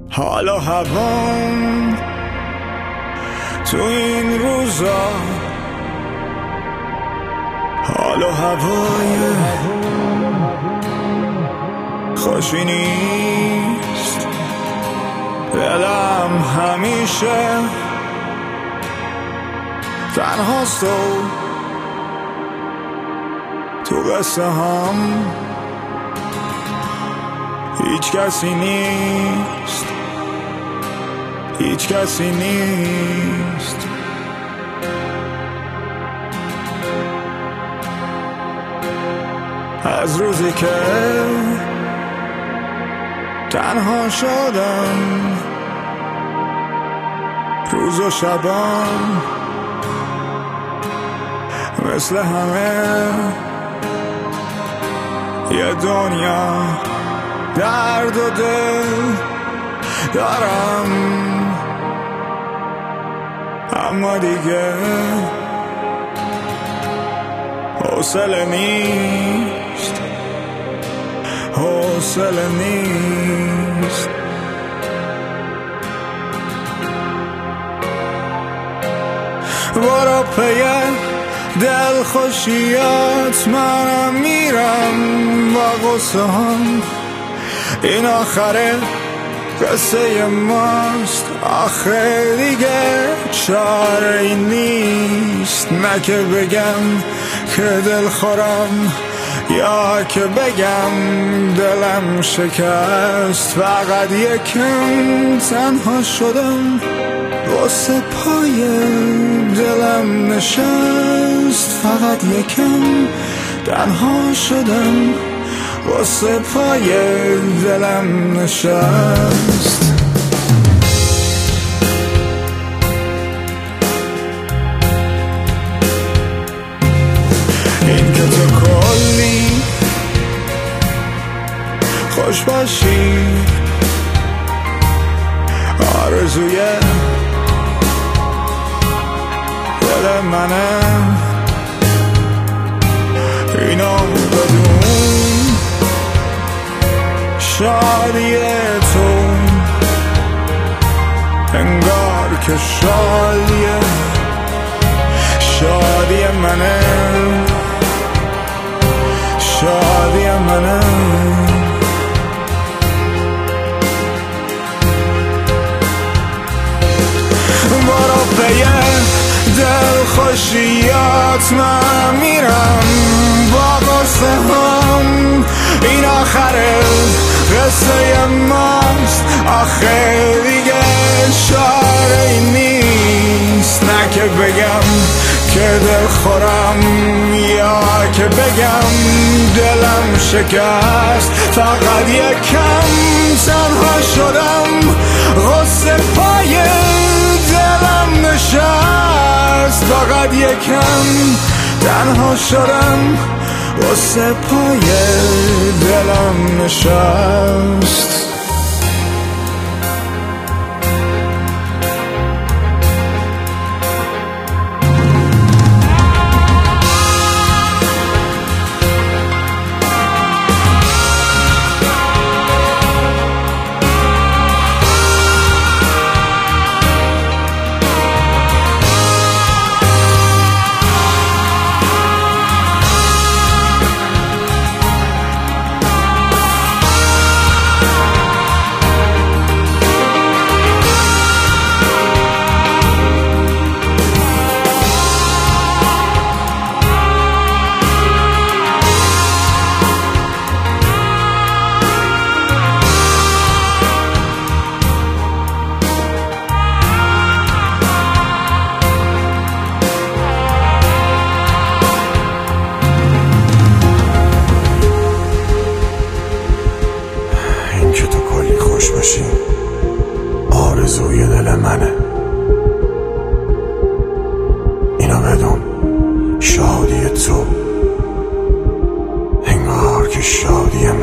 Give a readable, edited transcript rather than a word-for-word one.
حال و هوام تو این روزا، حال و هوای خوشی نیست. دلم همیشه تنهاست تو قصه هم هیچ کسی نیست، هیچ کسی نیست. از روزی که تنها شدم، روز و شبم مثل همه یه دنیا درد و دل دارم، اما دیگه حوصله نیست، حوصله نیست. برو پی دل خوشیات، منم میرم با غصه هم. این آخره قصه ماست، آخه دیگه چاره ای نیست. نه که بگم که دل خورم، یا که بگم دلم شکست. فقط یکم تنها شدم، واسه پای دلم نشست. فقط یکم تنها شدم، واسه پای دلم نشست. این که تو کلی خوش باشی، آرزوی دل منه. اینو بدون شادی تو، انگار که شادی منه، شادی منه. برو پی دل خوشیات، من میرم با قصه هم. این آخره قصه ماست، آخه دیگه چاره ای نیست. نه که بگم که دل خورم، یا که بگم دلم شکست. فقط یکم تنها شدم، غصه پای دلم نشست. فقط یکم تنها شدم، واسه پای دلم نشست. آرزوی دل منه، اینو بدون شادی تو، انگار که شادی